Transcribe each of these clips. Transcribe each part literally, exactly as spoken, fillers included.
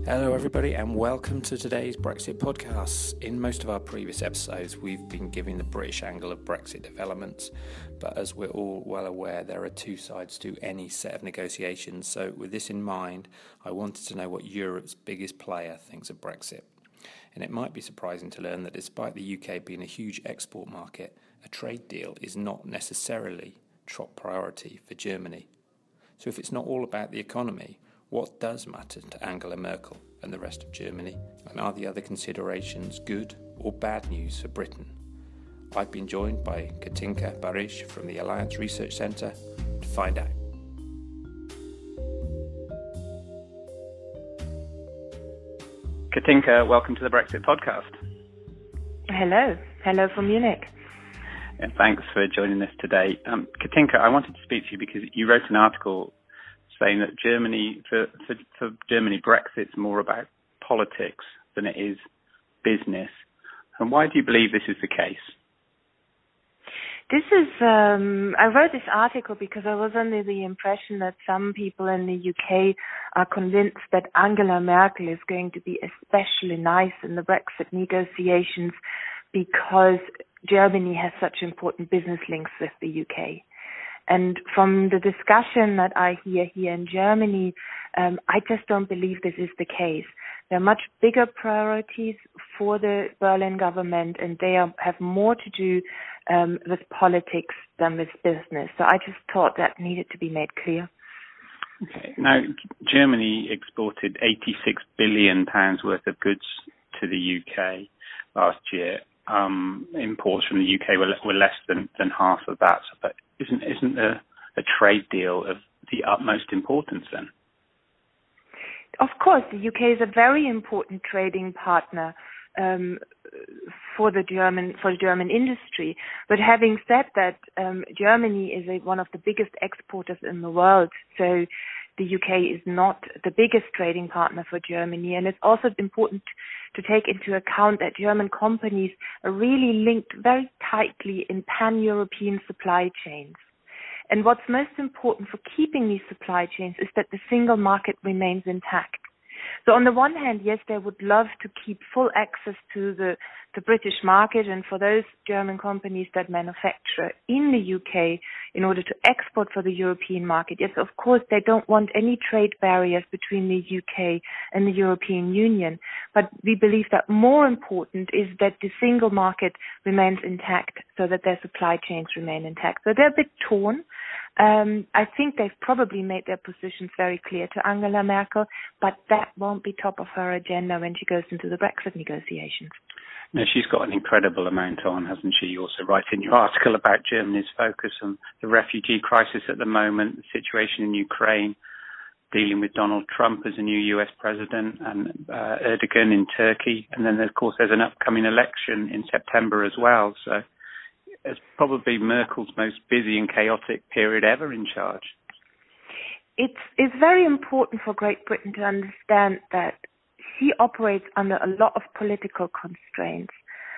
Hello everybody and welcome to today's Brexit podcast. In most of our previous episodes we've been giving the British angle of Brexit developments, but as we're all well aware there are two sides to any set of negotiations, so with this in mind I wanted to know what Europe's biggest player thinks of Brexit. And it might be surprising to learn that despite the U K being a huge export market, a trade deal is not necessarily top priority for Germany. So if it's not all about the economy, what does matter to Angela Merkel and the rest of Germany? And are the other considerations good or bad news for Britain? I've been joined by Katinka Barish from the Alliance Research Centre to find out. Katinka, welcome to the Brexit podcast. Hello. Hello from Munich. And thanks for joining us today. Um, Katinka, I wanted to speak to you because you wrote an article saying that Germany, for, for, for Germany, Brexit's more about politics than it is business. And why do you believe this is the case? This is, um, I wrote this article because I was under the impression that some people in the U K are convinced that Angela Merkel is going to be especially nice in the Brexit negotiations because Germany has such important business links with the U K. And from the discussion that I hear here in Germany, um, I just don't believe this is the case. There are much bigger priorities for the Berlin government, and they are, have more to do um, with politics than with business. So I just thought that needed to be made clear. Okay. Now, Germany exported eighty-six billion pounds worth of goods to the U K last year. Um, imports from the U K were, were less than, than half of that. But isn't isn't a, a trade deal of the utmost importance then? Of course, the U K is a very important trading partner um, for the German for the German industry. But having said that, um, Germany is a, one of the biggest exporters in the world. So the U K is not the biggest trading partner for Germany, and it's also important to take into account that German companies are really linked very tightly in pan-European supply chains. And what's most important for keeping these supply chains is that the single market remains intact. So on the one hand, yes, they would love to keep full access to the, the British market, and for those German companies that manufacture in the U K in order to export for the European market, yes, of course, they don't want any trade barriers between the U K and the European Union. But we believe that more important is that the single market remains intact so that their supply chains remain intact. So they're a bit torn. Um, I think they've probably made their positions very clear to Angela Merkel, but that won't be top of her agenda when she goes into the Brexit negotiations. No, she's got an incredible amount on, hasn't she? You also write in your article about Germany's focus on the refugee crisis at the moment, the situation in Ukraine, dealing with Donald Trump as a new U S president, and uh, Erdogan in Turkey. And then, of course, there's an upcoming election in September as well. So it's probably Merkel's most busy and chaotic period ever in charge. It's, it's very important for Great Britain to understand that she operates under a lot of political constraints.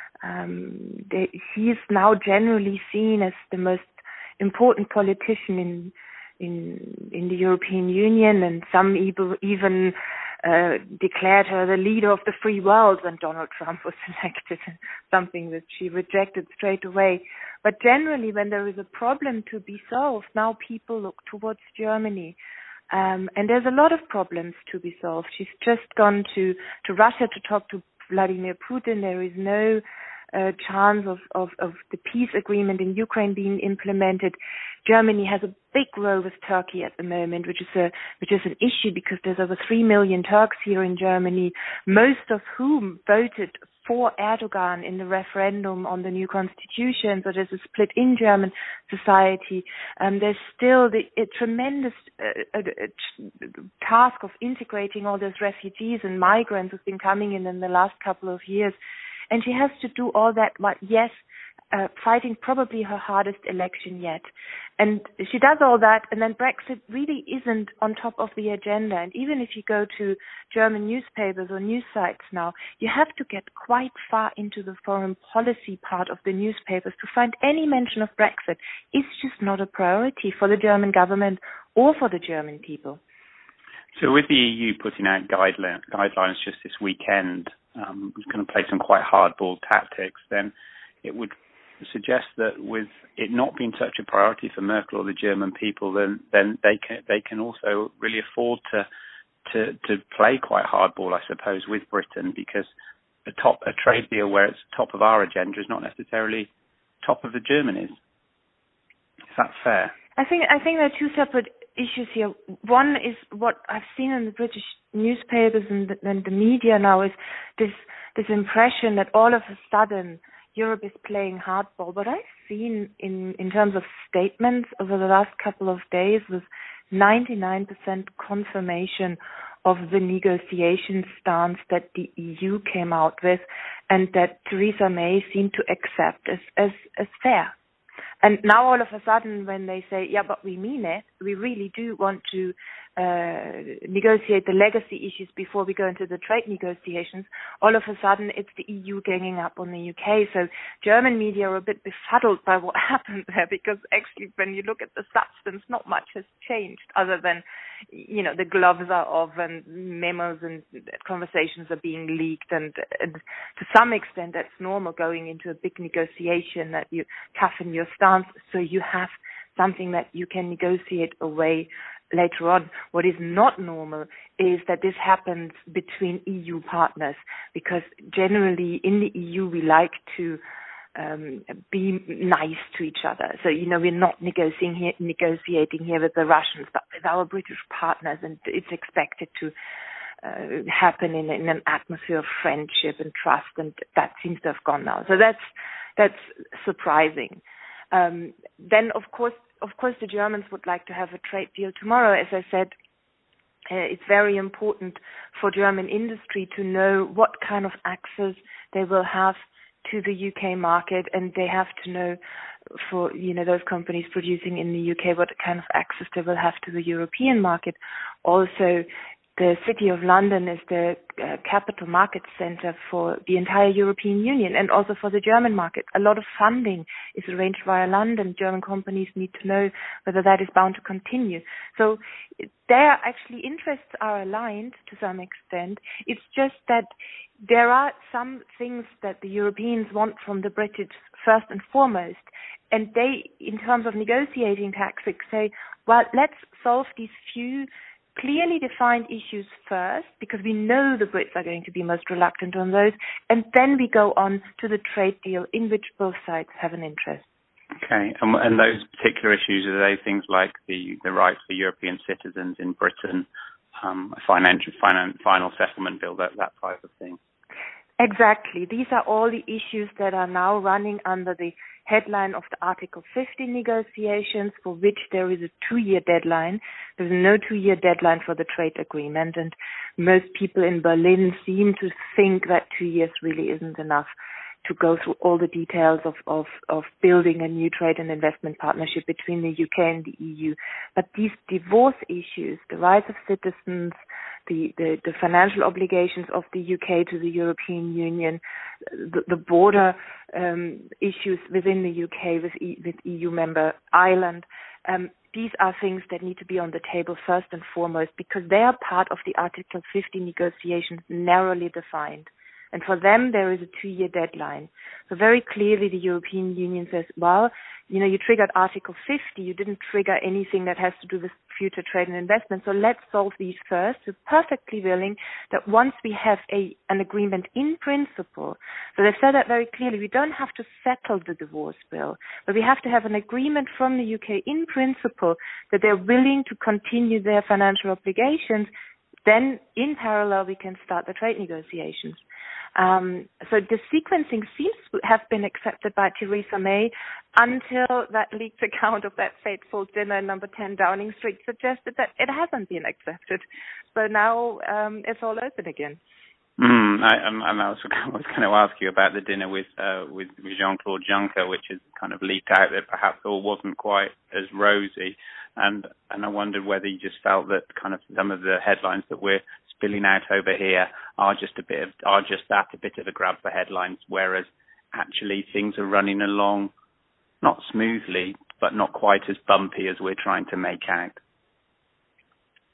Um, they, she is now generally seen as the most important politician in in in the European Union, and some even uh, declared her the leader of the free world when Donald Trump was elected, something that she rejected straight away. But generally, when there is a problem to be solved, now people look towards Germany. Um, and there's a lot of problems to be solved. She's just gone to, to Russia to talk to Vladimir Putin. There is no uh, chance of, of, of the peace agreement in Ukraine being implemented. Germany has a big role with Turkey at the moment, which is a which is an issue because there's over three million Turks here in Germany, most of whom voted for Erdogan in the referendum on the new constitution. So there's a split in German society. Um, there's still the, a tremendous uh, a, a task of integrating all those refugees and migrants who've been coming in in the last couple of years. And she has to do all that, but yes, uh, fighting probably her hardest election yet. And she does all that, and then Brexit really isn't on top of the agenda. And even if you go to German newspapers or news sites now, you have to get quite far into the foreign policy part of the newspapers to find any mention of Brexit. It's just not a priority for the German government or for the German people. So with the E U putting out guideline, guidelines just this weekend, um, it's going to play some quite hardball tactics, then it would suggest that with it not being such a priority for Merkel or the German people, then then they can they can also really afford to to to play quite hardball, I suppose, with Britain, because a top a trade deal where it's top of our agenda is not necessarily top of the Germany's. Is that fair? I think I think there are two separate issues here. One is what I've seen in the British newspapers and the, and the media now is this this impression that all of a sudden Europe is playing hardball. What I've seen in, in terms of statements over the last couple of days was ninety-nine percent confirmation of the negotiation stance that the E U came out with and that Theresa May seemed to accept as, as, as fair. And now all of a sudden when they say, yeah, but we mean it, we really do want to uh, negotiate the legacy issues before we go into the trade negotiations, all of a sudden it's the E U ganging up on the U K. So German media are a bit befuddled by what happened there, because actually when you look at the substance, not much has changed other than, you know, the gloves are off and memos and conversations are being leaked, and, and to some extent that's normal going into a big negotiation, that you toughen your stance so you have something that you can negotiate away later on. What is not normal is that this happens between E U partners, because generally in the E U we like to um, be nice to each other. So, you know, we're not negotiating here, negotiating here with the Russians, but with our British partners, and it's expected to uh, happen in, in an atmosphere of friendship and trust, and that seems to have gone now. So that's that's surprising. Um, then, of course, of course, the Germans would like to have a trade deal tomorrow. As I said, uh, it's very important for German industry to know what kind of access they will have to the U K market, and they have to know, for, you know, those companies producing in the U K, what kind of access they will have to the European market. Also, the City of London is the uh, capital market center for the entire European Union and also for the German market. A lot of funding is arranged via London. German companies need to know whether that is bound to continue. So their actually interests are aligned to some extent. It's just that there are some things that the Europeans want from the British first and foremost. And they, in terms of negotiating tactics, say, well, let's solve these few clearly defined issues first, because we know the Brits are going to be most reluctant on those, and then we go on to the trade deal in which both sides have an interest. Okay, and, and those particular issues, are they things like the, the rights for European citizens in Britain, um, a financial, finance, final settlement bill, that, that type of thing? Exactly. These are all the issues that are now running under the headline of the Article fifty negotiations, for which there is a two-year deadline. There's no two-year deadline for the trade agreement, and most people in Berlin seem to think that two years really isn't enough to go through all the details of, of, of building a new trade and investment partnership between the U K and the E U. But these divorce issues, the rights of citizens, the, the, the financial obligations of the U K to the European Union, the, the border um, issues within the U K with, e, with E U member Ireland, um, these are things that need to be on the table first and foremost, because they are part of the Article fifty negotiations, narrowly defined. And for them, there is a two-year deadline. So very clearly, the European Union says, well, you know, you triggered Article fifty. You didn't trigger anything that has to do with future trade and investment. So let's solve these first. We're perfectly willing that once we have a an agreement in principle, so they've said that very clearly, we don't have to settle the divorce bill, but we have to have an agreement from the U K in principle that they're willing to continue their financial obligations. Then, in parallel, we can start the trade negotiations. Um, so the sequencing seems to have been accepted by Theresa May until that leaked account of that fateful dinner in number ten Downing Street suggested that it hasn't been accepted. So now um, it's all open again. Mm, I, and I was, I was going to ask you about the dinner with uh, with Jean-Claude Juncker, which has kind of leaked out that perhaps all wasn't quite as rosy, and and I wondered whether you just felt that kind of some of the headlines that we're spilling out over here are just a bit of, are just that, a bit of a grab for headlines, whereas actually things are running along not smoothly, but not quite as bumpy as we're trying to make out.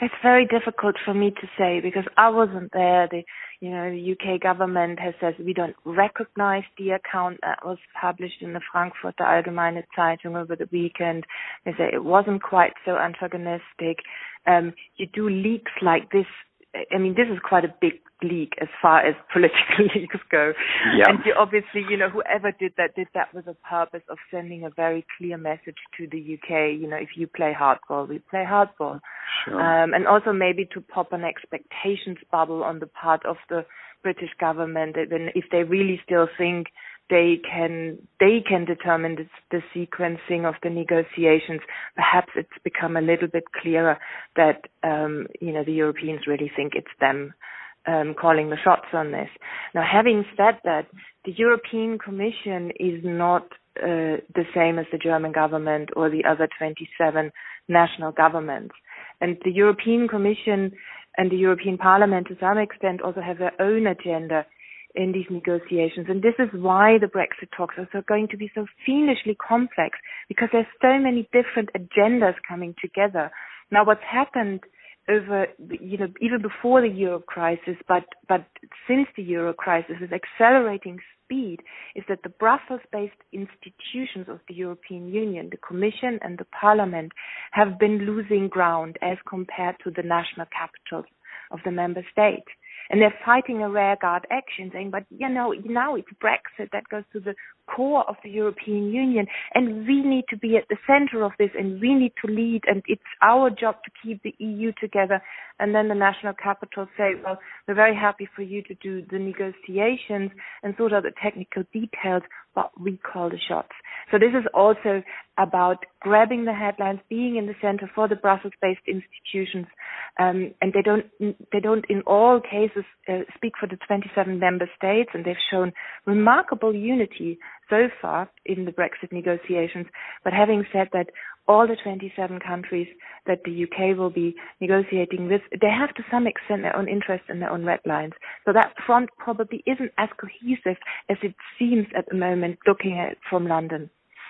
It's very difficult for me to say because I wasn't there. The, you know, the U K government has said we don't recognize the account that was published in the Frankfurter Allgemeine Zeitung over the weekend. They say it wasn't quite so antagonistic. Um, you do leaks like this. I mean, this is quite a big leak as far as political leaks go. Yeah. And you obviously, you know, whoever did that did that with a purpose of sending a very clear message to the U K. You know, if you play hardball, we play hardball. Sure. Um, and also maybe to pop an expectations bubble on the part of the British government, that if they really still think they can they can determine the, the sequencing of the negotiations, perhaps it's become a little bit clearer that um, you know the Europeans really think it's them um, calling the shots on this. Now, having said that, the European Commission is not uh, the same as the German government or the other twenty-seven national governments, and the European Commission and the European Parliament to some extent also have their own agenda in these negotiations. And this is why the Brexit talks are so going to be so fiendishly complex, because there's so many different agendas coming together. Now, what's happened over, you know, even before the euro crisis, but, but since the euro crisis is accelerating speed, is that the Brussels-based institutions of the European Union, the Commission and the Parliament, have been losing ground as compared to the national capitals of the member states. And they're fighting a rearguard action, saying, but, you know, now it's Brexit that goes to the core of the European Union, and we need to be at the center of this, and we need to lead, and it's our job to keep the E U together. And then the national capitals say, well, we're very happy for you to do the negotiations and sort out the technical details, but we call the shots. So this is also about grabbing the headlines, being in the center for the Brussels-based institutions, um, and they don't, they don't in all cases uh, speak for the twenty-seven member states, and they've shown remarkable unity so far in the Brexit negotiations. But having said that, all the twenty-seven countries that the U K will be negotiating with, they have to some extent their own interests and their own red lines. So that front probably isn't as cohesive as it seems at the moment, looking at it from London.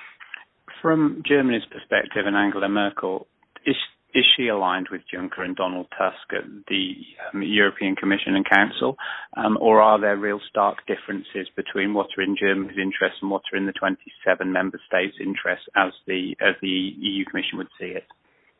From Germany's perspective and Angela Merkel, is is she aligned with Juncker and Donald Tusk at the um, European Commission and Council, um, or are there real stark differences between what are in Germany's interests and what are in the twenty-seven member states' interests, as the as the E U Commission would see it?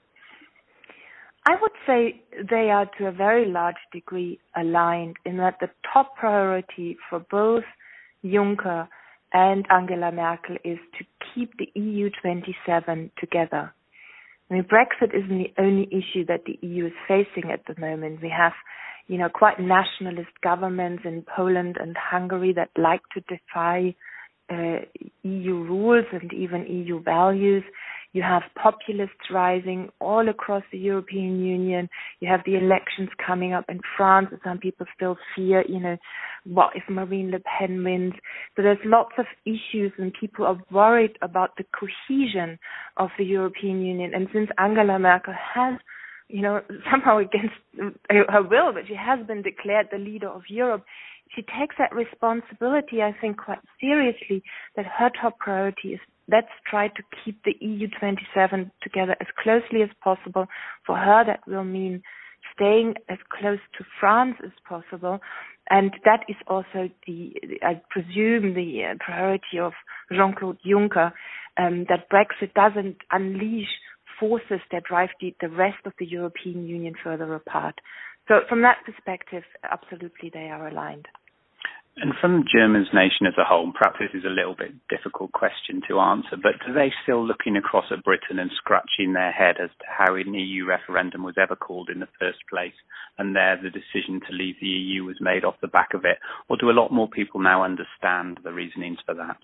I would say they are to a very large degree aligned in that the top priority for both Juncker and Angela Merkel is to keep the E U twenty-seven together. I mean, Brexit isn't the only issue that the E U is facing at the moment. We have, you know, quite nationalist governments in Poland and Hungary that like to defy uh, E U rules and even E U values. You have populists rising all across the European Union. You have the elections coming up in France, and some people still fear, you know, what if Marine Le Pen wins? So there's lots of issues, and people are worried about the cohesion of the European Union. And since Angela Merkel has, you know, somehow against her will, but she has been declared the leader of Europe, she takes that responsibility, I think, quite seriously, that her top priority is let's try to keep the E U twenty-seven together as closely as possible. For her, that will mean staying as close to France as possible. And that is also, the, I presume, the uh, priority of Jean-Claude Juncker, um, that Brexit doesn't unleash forces that drive the, the rest of the European Union further apart. So from that perspective, absolutely they are aligned. And from Germany's nation as a whole, perhaps this is a little bit difficult question to answer, but are they still looking across at Britain and scratching their head as to how an E U referendum was ever called in the first place, and there the decision to leave the E U was made off the back of it? Or do a lot more people now understand the reasonings for that?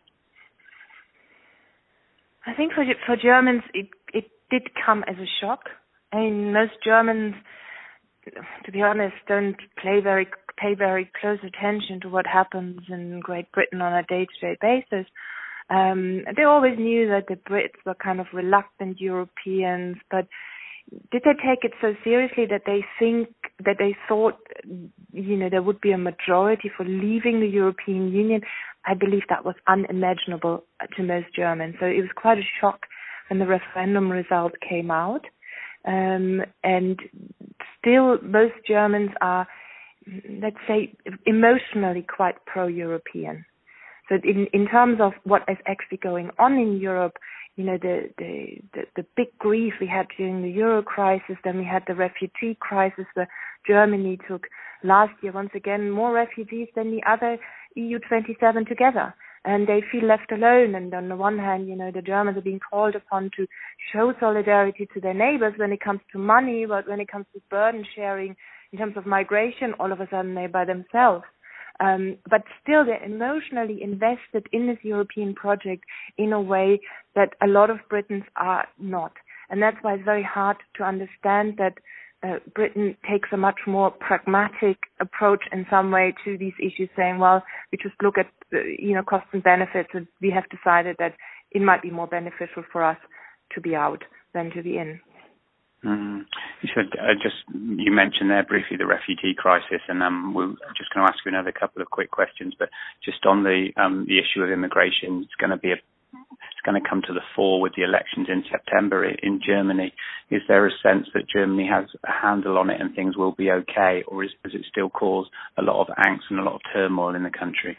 I think for for Germans, it, it did come as a shock. I mean, most Germans, to be honest, don't play very pay very close attention to what happens in Great Britain on a day-to-day basis. Um, they always knew that the Brits were kind of reluctant Europeans, but did they take it so seriously that they think that they thought, you know, there would be a majority for leaving the European Union? I believe that was unimaginable to most Germans. So it was quite a shock when the referendum result came out. Um, and still most Germans are, let's say, emotionally quite pro-European. So in, in terms of what is actually going on in Europe, you know, the, the, the, the big grief we had during the Euro crisis, then we had the refugee crisis where Germany took last year, once again, more refugees than the other E U twenty-seven together. And they feel left alone. And on the one hand, you know, the Germans are being called upon to show solidarity to their neighbors when it comes to money, but when it comes to burden sharing in terms of migration, all of a sudden they're by themselves. Um, but still, they're emotionally invested in this European project in a way that a lot of Britons are not. And that's why it's very hard to understand that uh, Britain takes a much more pragmatic approach in some way to these issues, saying, well, we just look at, uh, you know, costs and benefits, and we have decided that it might be more beneficial for us to be out than to be in. Mm. You should uh, just you mentioned there briefly the refugee crisis, and um, we're just going to ask you another couple of quick questions. But just on the um, the issue of immigration, it's going to be a, it's going to come to the fore with the elections in September in Germany. Is there a sense that Germany has a handle on it and things will be okay, or is, does it still cause a lot of angst and a lot of turmoil in the country?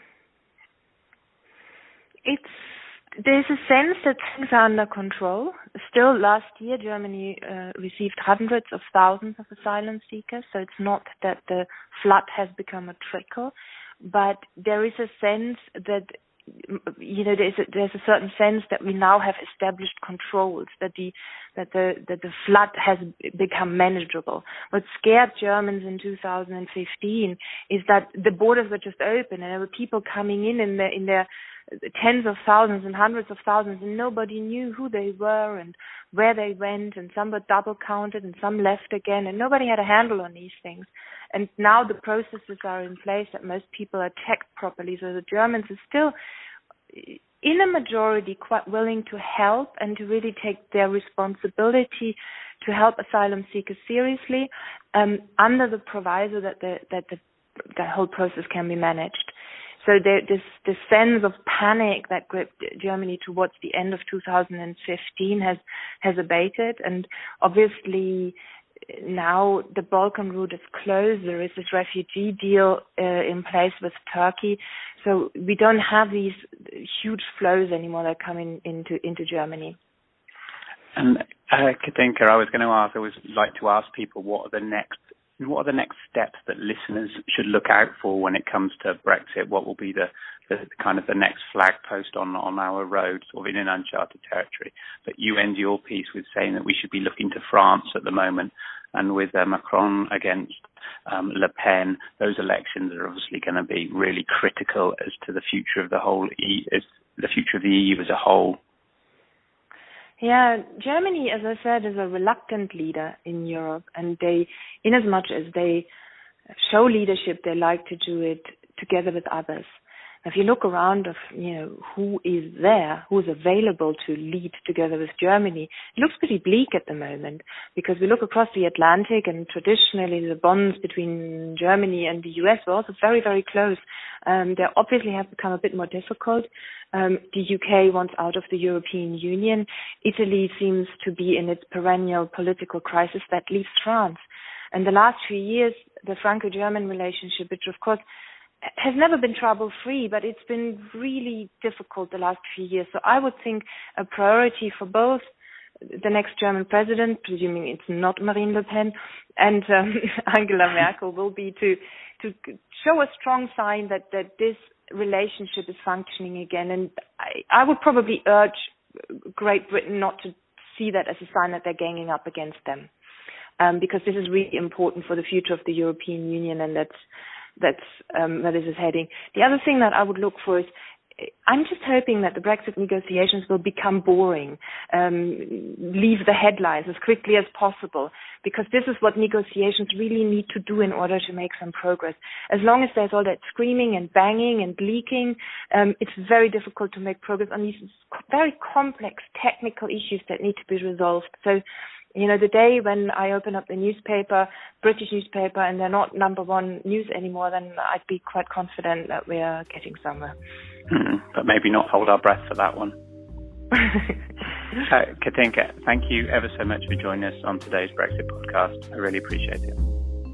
It's There's a sense that things are under control. Still, last year, Germany uh, received hundreds of thousands of asylum seekers, so it's not that the flood has become a trickle, but there is a sense that, you know, there's a, there's a certain sense that we now have established controls, that the that the that the flood has become manageable. What scared Germans in two thousand fifteen is that the borders were just open and there were people coming in in their in their tens of thousands and hundreds of thousands, and nobody knew who they were and where they went, and some were double counted and some left again, and nobody had a handle on these things. And now the processes are in place that most people are checked properly, so the Germans are still, in a majority, quite willing to help and to really take their responsibility to help asylum seekers seriously, um, under the proviso that the that the, the whole process can be managed. So there, this, this sense of panic that gripped Germany towards the end of two thousand fifteen has has abated, and obviously now the Balkan route is closed. There is this refugee deal uh, in place with Turkey, so we don't have these huge flows anymore that come in, into into Germany. And uh, Katinka, I was going to ask. I always like to ask people what are the next. What are the next steps that listeners should look out for when it comes to Brexit? What will be the, the kind of the next flag post on, on our road, sort of in an uncharted territory? But you end your piece with saying that we should be looking to France at the moment, and with uh, Macron against um, Le Pen, those elections are obviously going to be really critical as to the future of the whole, e- as the future of the E U as a whole. Yeah, Germany, as I said, is a reluctant leader in Europe, and they, in as much as they show leadership, they like to do it together with others. If you look around of, you know, who is there, who is available to lead together with Germany, it looks pretty bleak at the moment, because we look across the Atlantic and traditionally the bonds between Germany and the U S were also very, very close. Um, they obviously have become a bit more difficult. Um, the U K wants out of the European Union. Italy seems to be in its perennial political crisis that leaves France. And the last few years, the Franco-German relationship, which of course has never been trouble-free, but it's been really difficult the last few years. So I would think a priority for both the next German president, presuming it's not Marine Le Pen, and um, Angela Merkel, will be to to show a strong sign that, that this relationship is functioning again. And I, I would probably urge Great Britain not to see that as a sign that they're ganging up against them, um, because this is really important for the future of the European Union, and that's That's um, where this is heading. The other thing that I would look for is, I'm just hoping that the Brexit negotiations will become boring, um, leave the headlines as quickly as possible, because this is what negotiations really need to do in order to make some progress. As long as there's all that screaming and banging and leaking, um, it's very difficult to make progress on these very complex technical issues that need to be resolved. So, you know, the day when I open up the newspaper, British newspaper, and they're not number one news anymore, then I'd be quite confident that we are getting somewhere. Mm, but maybe not hold our breath for that one. uh, Katinka, thank you ever so much for joining us on today's Brexit podcast. I really appreciate it.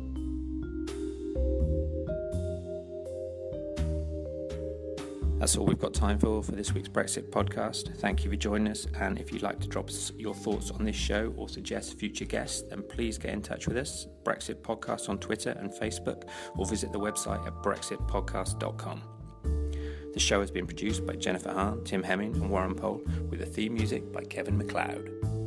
That's all we've got time for for this week's Brexit podcast. Thank you for joining us, and if you'd like to drop us your thoughts on this show or suggest future guests, then please get in touch with us, Brexit Podcast on Twitter and Facebook, or visit the website at brexit podcast dot com. The show has been produced by Jennifer Hahn, Tim Hemming and Warren Pohl, with the theme music by Kevin MacLeod.